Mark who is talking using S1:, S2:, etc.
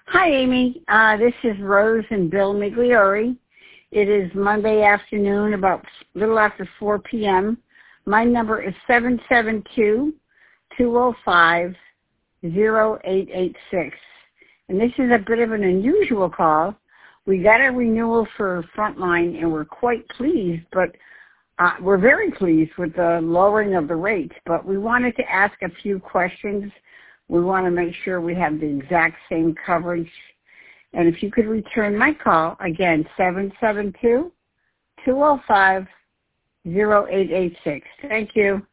S1: Hi, Amy. This is Rose and Bill Migliori. It is Monday afternoon, about a little after 4 p.m. My number is 772-205-0886. And this is a bit of an unusual call. We got a renewal for Frontline, and we're quite pleased, but we're very pleased with the lowering of the rates. But we wanted to ask a few questions. We want to make sure we have the exact same coverage. And if you could return my call, again, 772-205-0886. Thank you.